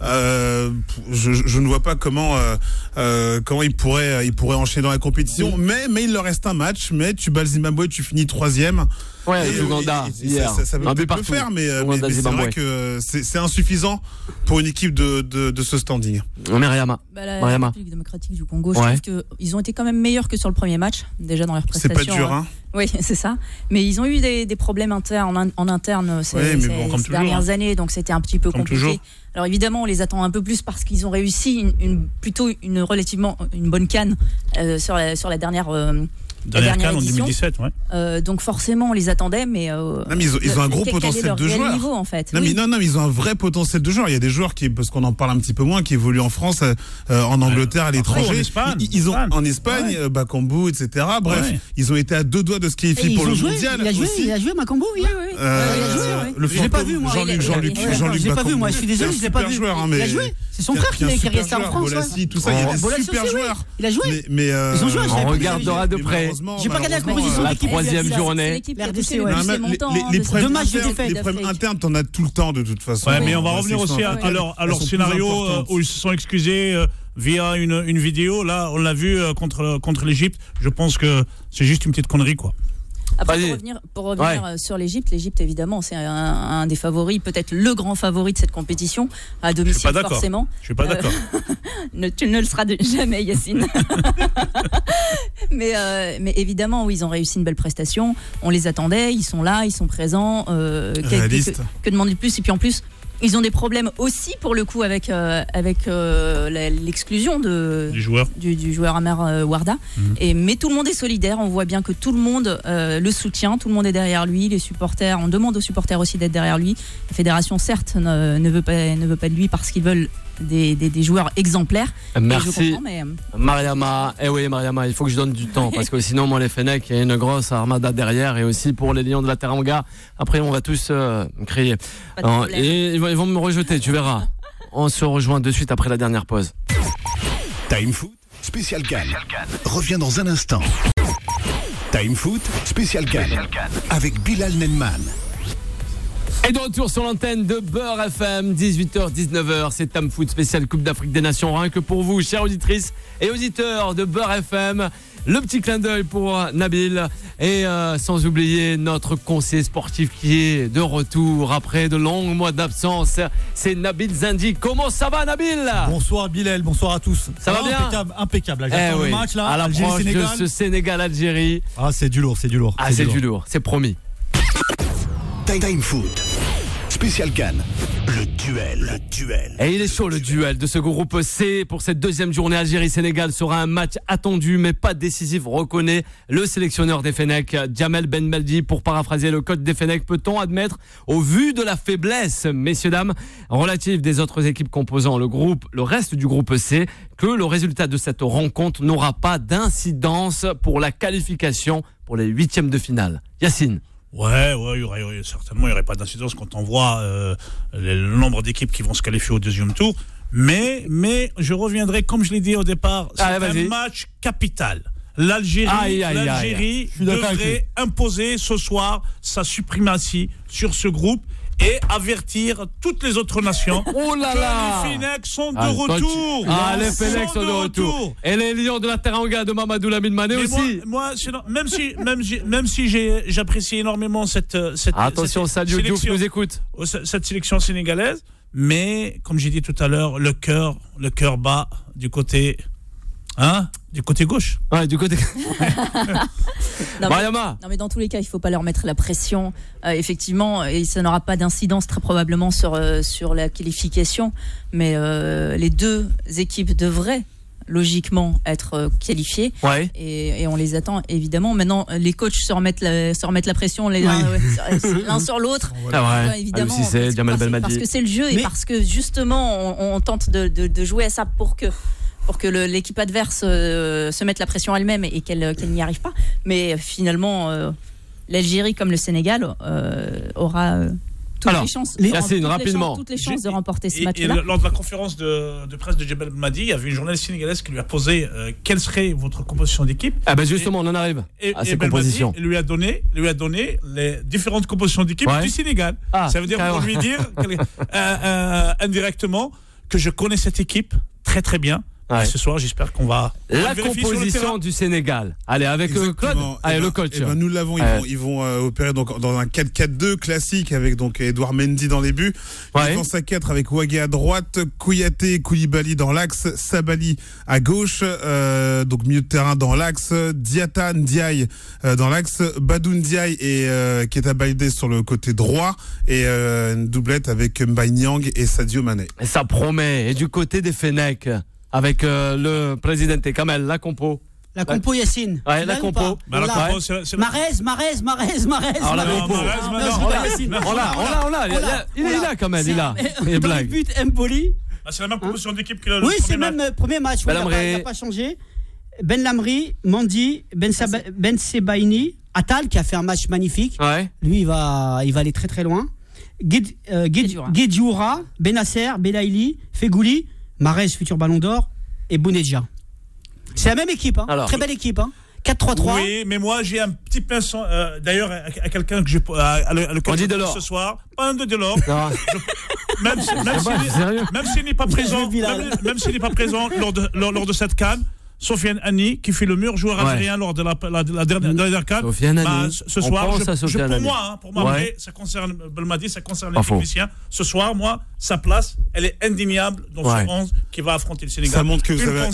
je ne vois pas comment ils pourraient enchaîner dans la compétition. Mais il leur reste un match. Mais tu bats le Zimbabwe, tu finis 3e. Ouais, l'Ouganda, hier. Ça peut peut-être le faire, mais c'est vrai que c'est insuffisant pour une équipe de ce standing. Mariama. La République démocratique du Congo, je trouve qu'ils ont été quand même meilleurs que sur le premier match, déjà dans leurs prestations. C'est pas dur, hein. Oui, c'est ça. Mais ils ont eu des problèmes en interne ces dernières années, donc c'était un petit peu compliqué. Toujours. Alors évidemment, on les attend un peu plus parce qu'ils ont réussi plutôt une relativement une bonne CAN sur la dernière CAN en 2017, ouais. Donc forcément, on les attendait, mais ils ont un gros potentiel de joueurs. Niveau, en fait. Non, mais ils ont un vrai potentiel de joueurs. Il y a des joueurs parce qu'on en parle un petit peu moins, qui évoluent en France, en Angleterre, à l'étranger. Ils ont en Espagne, Bakambu, etc. Bref, ils ont été à 2 doigts de se qualifier pour le mondial. Il a joué Bakambu, oui. Je l'ai pas vu, moi. Jean-Luc Bakambu. Je l'ai pas vu, moi. Je suis désolé, je l'ai pas vu. Il a joué. C'est son frère qui est resté en France. Tout ça, il y a des super joueurs. Il a joué. Ils ont joué. On regardera de près. J'ai pas regardé la composition de l'équipe. La 3e journée. Les problèmes internes, t'en as tout le temps de toute façon. Ouais, mais on va revenir aussi à leur scénario où ils se sont excusés via une vidéo. Là, on l'a vu contre l'Égypte. Je pense que c'est juste une petite connerie, quoi. Après, pour revenir sur l'Égypte, évidemment, c'est un des favoris, peut-être le grand favori de cette compétition, à domicile forcément. Je suis pas d'accord. Tu ne le seras jamais, Yacine. mais évidemment, oui, ils ont réussi une belle prestation. On les attendait, ils sont là, ils sont présents. Que demander de plus? Et puis en plus, ils ont des problèmes aussi pour le coup avec l'exclusion du joueur Amer Warda. Mais tout le monde est solidaire. On voit bien que tout le monde le soutient. Tout le monde est derrière lui. Les supporters, on demande aux supporters aussi d'être derrière lui. La fédération, certes, ne veut pas de lui parce qu'ils veulent des joueurs exemplaires. Merci Mariama. Oui, Mariama, il faut que je donne du temps parce que sinon, moi, les Fennecs, il y a une grosse armada derrière et aussi pour les Lions de la Teranga. Après, on va tous crier. Et ils vont me rejeter, tu verras. On se rejoint de suite après la dernière pause. Time Foot, spécial CAN. Reviens dans un instant. Time Foot, spécial CAN. Avec Bilal Nedman. Et de retour sur l'antenne de Beurre FM, 18h, 19h, c'est Tam Foot spécial Coupe d'Afrique des Nations, rien que pour vous, chères auditrices et auditeurs de Beurre FM. Le petit clin d'œil pour Nabil et sans oublier notre conseiller sportif qui est de retour après de longs mois d'absence, c'est Nabil Zindi. Comment ça va, Nabil? Bonsoir Bilal, bonsour à tous. Ça va bien? Impeccable. J'attends le match là, à l'approche de ce Sénégal-Algérie. Ah, c'est du lourd. C'est du lourd, c'est promis. Time Foot, spécial CAN, le duel. Et il est chaud le duel de ce groupe C pour cette deuxième journée. Algérie-Sénégal sera un match attendu mais pas décisif, reconnaît le sélectionneur des Fennecs, Djamel Ben Meldi. Pour paraphraser le code des Fennecs, peut-on admettre, au vu de la faiblesse, messieurs dames, relative des autres équipes composant le reste du groupe C, que le résultat de cette rencontre n'aura pas d'incidence pour la qualification pour les 8e de finale? Yacine. Ouais, certainement, il n'y aurait pas d'incidence quand on voit le nombre d'équipes qui vont se qualifier au 2e tour. Mais je reviendrai, comme je l'ai dit au départ, c'est un match capital. L'Algérie devrait imposer ce soir sa suprématie sur ce groupe et avertir toutes les autres nations que les Fennecs sont de retour. Les Fennecs sont de retour. Et les Lions de la Teranga de Mamadou Lamine Mané aussi. Moi, même si j'apprécie énormément cette attention, Sadio Diouf nous écoute. Cette sélection sénégalaise, mais comme j'ai dit tout à l'heure, le cœur bat du côté gauche. Ouais, du côté. Non, mais dans tous les cas, il faut pas leur mettre la pression. Effectivement, et ça n'aura pas d'incidence très probablement sur la qualification. Mais les deux équipes devraient logiquement être qualifiées. Ouais. Et on les attend évidemment. Maintenant, les coachs se remettent la pression l'un sur l'autre. Évidemment, parce que c'est le jeu et parce que justement, on tente de jouer à ça pour que l'équipe adverse se mette la pression elle-même et qu'elle n'y arrive pas. Mais finalement, l'Algérie comme le Sénégal aura toutes les chances de remporter ce match-là. Lors de la conférence de presse de Djebel Belmadi, il y avait une journaliste sénégalaise qui lui a posé quelle serait votre composition d'équipe. Justement, on en arrive à ces compositions. Il lui a donné les différentes compositions d'équipe du Sénégal. Ça veut dire pour lui dire indirectement que je connais cette équipe très très bien. Et ce soir, j'espère qu'on va. La composition du Sénégal. Allez, avec Claude. Allez, le coach. Nous l'avons. Ils vont opérer donc dans un 4-4-2 classique avec donc Edouard Mendy dans les buts. Défense à 4 avec Wagué à droite, Kouyaté, Koulibaly dans l'axe, Sabali à gauche, donc milieu de terrain dans l'axe, Diata Ndiaye dans l'axe, Badou Ndiaye et Keita Baldé sur le côté droit et une doublette avec Mbaye Niang et Sadio Mané. Et ça promet. Et du côté des Fennecs. Avec le président Kamel, la compo. La compo Yacine. Ouais, la compo. Marez. Alors la compo. On l'a. Il est là, Kamel, il est là. Il blague. But Empoli. C'est la même composition d'équipe que le c'est le même premier match. Il n'a pas changé. Ben Lamri, Mandi, Ben Sebaini, Attal qui a fait un match magnifique. Lui, il va aller très très loin. Guedioura, Benasser, Belaïli, Fegouli. Marez, futur Ballon d'Or, et Bounedjah. C'est la même équipe, très belle équipe. 4-3-3. Oui, mais moi j'ai un petit pinceau, d'ailleurs à quelqu'un que j'ai ce soir, pas un de Delors. Même s'il n'est pas présent, même s'il n'est pas présent lors de cette CAN. Sofiane Annie qui fait le meilleur joueur algérien lors de la dernière CAN. Ce soir, pour moi, ça concerne Belmadi, ça concerne les techniciens. Ce soir, moi, sa place, elle est indéniable dans ce 11 qui va affronter le Sénégal. Ça montre que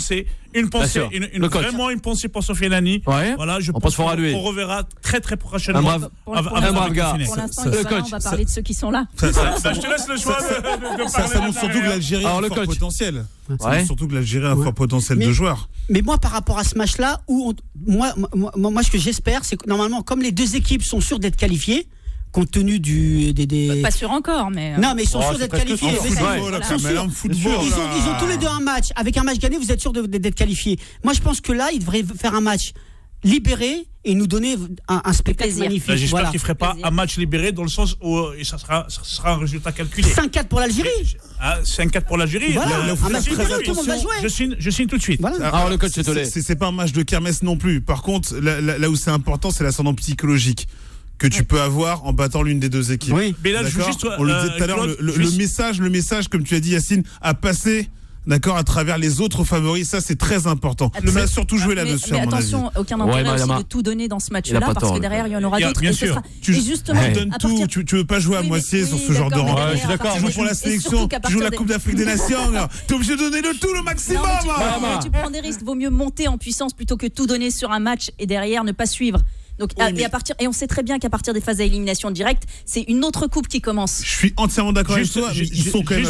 vraiment une pensée pour Sofiane Annie. Voilà, je pense qu'on reverra très très prochainement. Un brave gars. Pour l'instant, on va parler de ceux qui sont là. Je te laisse le choix de parler. Ça montre surtout que l'Algérie a un fort potentiel. Ça montre surtout que l'Algérie a un fort potentiel de joueurs. Mais moi, par rapport à ce match-là, moi, ce que j'espère, c'est que normalement, comme les deux équipes sont sûres d'être qualifiées, compte tenu pas sûr encore, mais non, mais ils sont sûrs d'être qualifiés. Ils ont tous les deux un match. Avec un match gagné, vous êtes sûrs d'être qualifiés. Moi, je pense que là, ils devraient faire un match libéré et nous donner un spectacle magnifique. J'espère qu'il ne ferait pas un match libéré dans le sens où ça sera un résultat calculé. 5-4 pour l'Algérie. 5-4 pour l'Algérie. Voilà, un match libéré, tout le monde va jouer. Je signe tout de suite. Voilà. Alors le coach, c'est pas un match de kermesse non plus. Par contre, là où c'est important, c'est l'ascendant psychologique que tu peux avoir en battant l'une des deux équipes. Oui. Mais là, on le disait tout à l'heure, le message, comme tu as dit, Yacine, a passé. D'accord, à travers les autres favoris, ça c'est très important. Ça a surtout joué là-dessus. Mais attention, aucun intérêt aussi de tout donner dans ce match-là, parce que derrière il y en aura d'autres. Bien sûr. Tu donnes tout. Tu veux pas jouer à moitié sur ce genre de rencontre. Je suis d'accord. Tu joues pour la sélection, tu joues la Coupe d'Afrique des Nations. T'es obligé de donner le tout, le maximum. Tu prends des risques. Vaut mieux monter en puissance plutôt que tout donner sur un match et derrière ne pas suivre. Donc, et on sait très bien qu'à partir des phases d'élimination directe, c'est une autre coupe qui commence. Je suis entièrement d'accord avec toi. Ils sont quand même à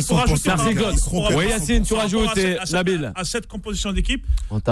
100%. Oui, Yacine, tu rajoutes Nabil. À cette composition d'équipe,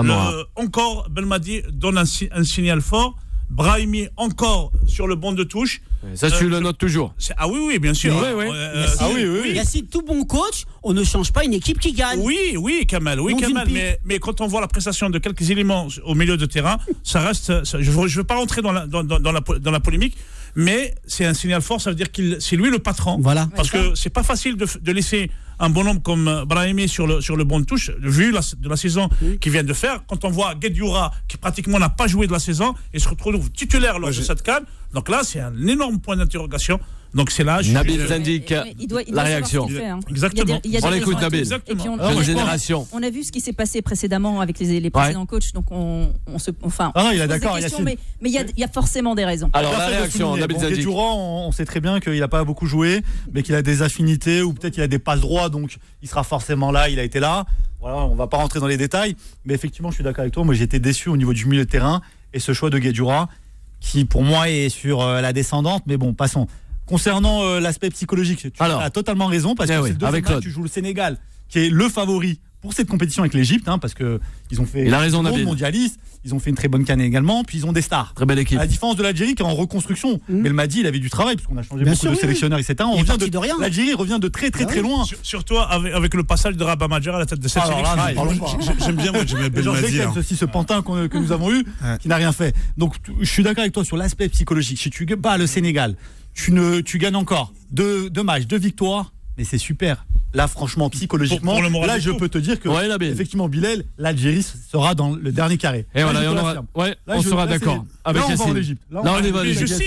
encore Belmadi donne un signal fort. Brahimi encore sur le banc de touche. Ça, tu le notes toujours. Oui, bien sûr. Oui. Yacine, tout bon coach, on ne change pas une équipe qui gagne. Oui, Kamel. Mais quand on voit la prestation de quelques éléments au milieu de terrain, ça reste. Je ne veux pas rentrer dans la polémique, mais c'est un signal fort. Ça veut dire que c'est lui le patron. Voilà. Parce que c'est pas facile de laisser un bonhomme comme Brahimi sur le banc de touche, vu de la saison qu'il vient de faire. Quand on voit Guedioura, qui pratiquement n'a pas joué de la saison, et se retrouve titulaire lors de cette CAN, donc là, c'est un énorme point d'interrogation. Donc c'est là. Nabil indique la réaction. Exactement. On l'écoute, Nabil. Génération. On a vu ce qui s'est passé précédemment avec les précédents coachs, donc il est d'accord. Mais il y a forcément des raisons. Alors la réaction, Nabil Zadik. Guedioura, on sait très bien qu'il n'a pas beaucoup joué, mais qu'il a des affinités ou peut-être qu'il a des passes droits, donc il sera forcément là. Il a été là. Voilà, on va pas rentrer dans les détails, mais effectivement, je suis d'accord avec toi. Moi, j'ai été déçu au niveau du milieu de terrain et ce choix de Guedioura, qui pour moi est sur la descendante. Mais bon, passons. Concernant l'aspect psychologique, tu as totalement raison, parce que c'est le deuxième match, tu joues le Sénégal, qui est le favori pour cette compétition avec l'Égypte, parce que ils ont fait une mondialiste, ils ont fait une très bonne CAN également, puis ils ont des stars. Très belle équipe. À la différence de l'Algérie qui est en reconstruction. Belmadi, il avait du travail, puisqu'on a changé beaucoup de sélectionneurs, etc. L'Algérie revient de très loin. Surtout avec le passage de Rabat Madjer à la tête de cette sélection. J'aime bien Belmadi. C'est ce pantin que nous avons eu, qui n'a rien fait. Donc je suis d'accord avec toi sur l'aspect psychologique. Si tu bats le Sénégal, tu gagnes encore 2 matchs, 2 victoires, mais c'est super. Là, franchement, psychologiquement, pour le moral là, je peux te dire que, effectivement, Bilal, l'Algérie sera dans le dernier carré. Et voilà, on sera d'accord. Avec Yassine. On va en Égypte. Là, on y va.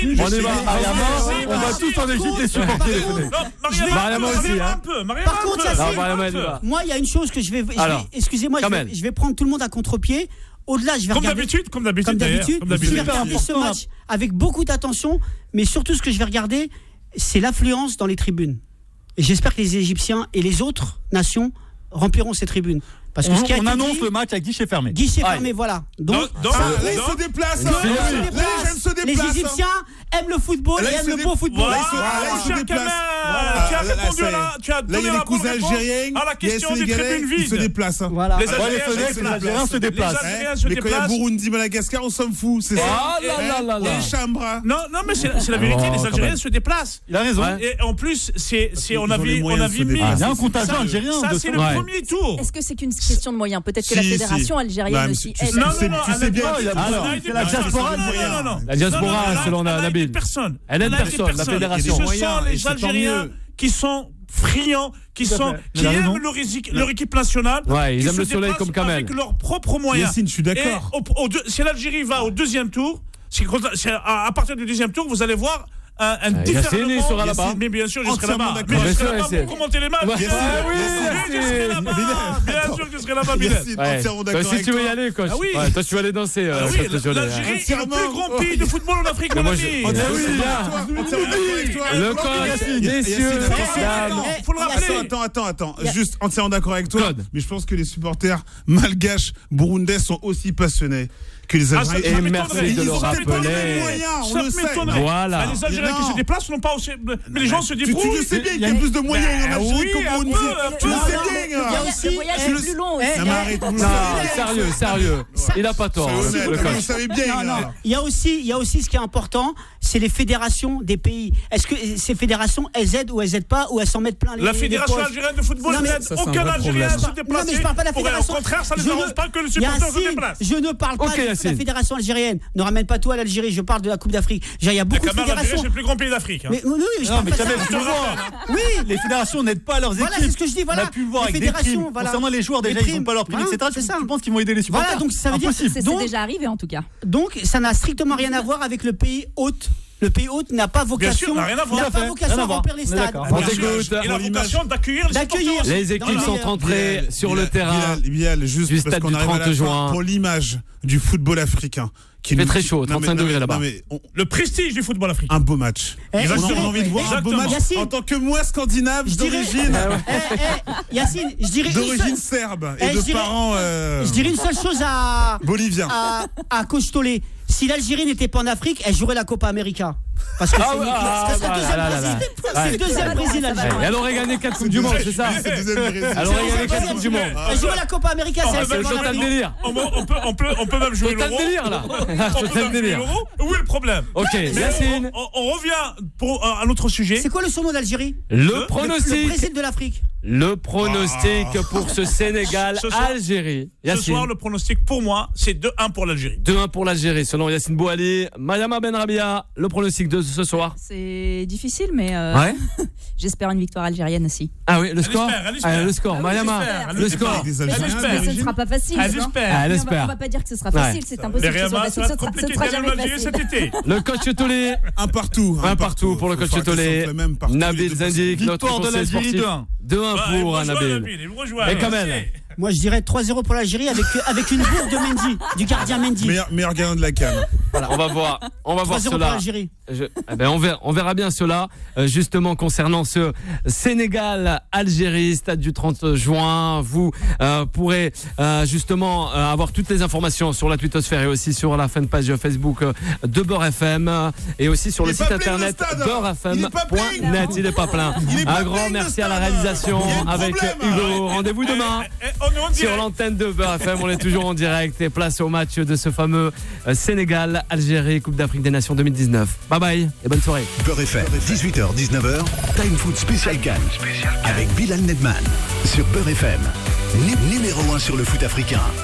On va tous en Égypte et supporter. Mariama aussi. Par contre, moi, il y a une chose que je vais. Excusez-moi, je vais prendre tout le monde à contre-pied. Au-delà, je vais regarder. Comme d'habitude. Je vais regarder ce match avec beaucoup d'attention, mais surtout, ce que je vais regarder, c'est l'affluence dans les tribunes. Et j'espère que les Égyptiens et les autres nations rempliront ces tribunes. Parce que on annonce le match à guichet fermé. Guichet fermé, voilà. Donc, les se déplacent. Les Égyptiens aiment le football et aiment le beau football. Tu as répondu tu as donné la bonne réponse à la question des tribunes vides. Ils se déplacent. Voilà. Les Algériens se déplacent. Mais quand il y a Burundi, Madagascar, on s'en fout. C'est ça. Les chambres. Non, mais c'est la vérité. Les Algériens se déplacent. Il a raison. Et en plus, on a vu il y a un contingent algérien. Ça, c'est le premier tour. Est-ce que c'est qu'une question de moyens? Peut-être que la fédération algérienne aussi aide. Non, tu sais bien. C'est la diaspora. La diaspora, selon Nabil. Elle aide personne, la fédération. Ce sont les Algériens qui sont friands, qui aiment leur équipe nationale. Ouais, ils aiment le soleil comme Kamel. Avec leurs propres moyens. Yassine, je suis d'accord. Si l'Algérie va au deuxième tour, à partir du deuxième tour, vous allez voir un différent. Yassine sera là-bas. Mais bien sûr, je serai là-bas. Mais je serai là-bas pour commenter les matchs. Oui, je serai là-bas. Bien sûr que je serai là-bas, Bilal. Si tu veux y aller, coach. Toi, tu vas aller danser. L'Algérie, c'est le plus grand pays de football en Afrique, mon ami. Le coach, messieurs, dames. Faut le rappeler. Attends. Juste entièrement d'accord avec toi. Mais je pense que les supporters malgaches burundais sont aussi passionnés que les Algériens. Et merci de le rappeler. On le sait. Voilà. Les Algériens qui se déplacent n'ont pas aussi. Mais les gens se débrouillent. Tu le sais bien qu'il y a plus de moyens en Algérie qu'au Burundi. Tu le sais bien. Le voyage est plus long aussi. Non, sérieux. Il a pas tort. Vous savez bien. Il y a aussi ce qui est important, c'est les fédérations des pays. Est-ce que ces fédérations, elles aident ou elles aident pas, ou elles s'en mettent plein les La fédération algérienne de football n'aide aucun Algérien à se déplacer. Non, mais je parle pas de la fédération. Au contraire, ça ne les arrange pas que le supporter se déplace. Je ne parle pas de la fédération algérienne. Ne ramène pas tout à l'Algérie. Je parle de la Coupe d'Afrique. Il y a beaucoup de fédérations. C'est le plus grand pays d'Afrique. Mais oui, je parle pas de ça. Oui, les fédérations n'aident pas leurs équipes. Voilà, c'est ce que je dis. Voilà. On a pu le voir avec des primes. Concernant les joueurs, déjà, ils n'ont pas leurs primes, etc. Tu penses qu'ils vont aider les supporters? Voilà, donc ça veut dire c'est déjà arrivé en tout cas. Donc ça n'a strictement rien à voir avec le pays hôte. Le pays hôte n'a pas vocation à remplir les stades. On t'écoute. Il a vocation d'accueillir les équipes sont entrées sur le terrain du stade du 30 juin. Pour l'image du football africain. Il fait très chaud, 35 degrés là-bas. Le prestige du football africain. Un beau match. On a envie de voir un beau match en tant que moi scandinave d'origine. Yacine, je dirais d'origine serbe et de parents. Je dirais une seule chose à Bolivien. À Coach Tolé. Si l'Algérie n'était pas en Afrique, elle jouerait la Copa América. Parce que c'est le deuxième Brésil. Elle aurait gagné 4 Coupes du Monde, c'est ça? Elle aurait gagné 4 Coupes du Monde. Elle jouerait la Copa América, c'est le total délire. On peut même jouer l'euro. Total délire là. Total délire. Où est le problème? Ok, Yassine. On revient pour un autre sujet. C'est quoi le surnom d'Algérie? Le pronostic. Le Brésil de l'Afrique. Le pronostic pour ce Sénégal-Algérie. Ce soir, le pronostic pour moi, c'est 2-1 pour l'Algérie. 2-1 pour l'Algérie, selon Yassine Bouali. Mariama Benrabia, le pronostic de ce soir. C'est difficile, mais j'espère une victoire algérienne aussi. Ah oui, le score. Le score, Mariama, le score. Ce ne sera pas facile. On va pas dire que ce sera facile, c'est impossible que ce soit facile. Ce sera jamais facile. Le coach Tolé. Un partout pour le coach Tolé. Nabil Zendik, notre conseiller sportif. 2-1 pour Nabil. Et Kamel. Moi je dirais 3-0 pour l'Algérie avec une bourre de Mendy, du gardien Mendy. Meilleur gagnant de la CAN. Voilà. On va voir cela. On verra bien cela justement concernant ce Sénégal-Algérie, stade du 30 juin. Vous pourrez justement avoir toutes les informations sur la twittosphère et aussi sur la fanpage Facebook de Beurre FM et aussi sur le site internet beurrefm.net. Il n'est pas plein. Un grand merci à la réalisation avec Hugo. Rendez-vous demain sur l'antenne de Beurre FM. On est toujours en direct et place au match de ce fameux Sénégal-Algérie Coupe d'Afrique des Nations 2019. Bye bye et bonne soirée. Beurre FM, 18h-19h, Time Foot Spécial Cannes avec Bilal Nedman sur Beurre FM, numéro 1 sur le foot africain.